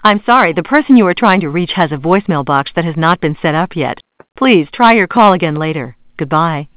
I'm sorry, the person you are trying to reach has a voicemail box that has not been set up yet. Please try your call again later. Goodbye.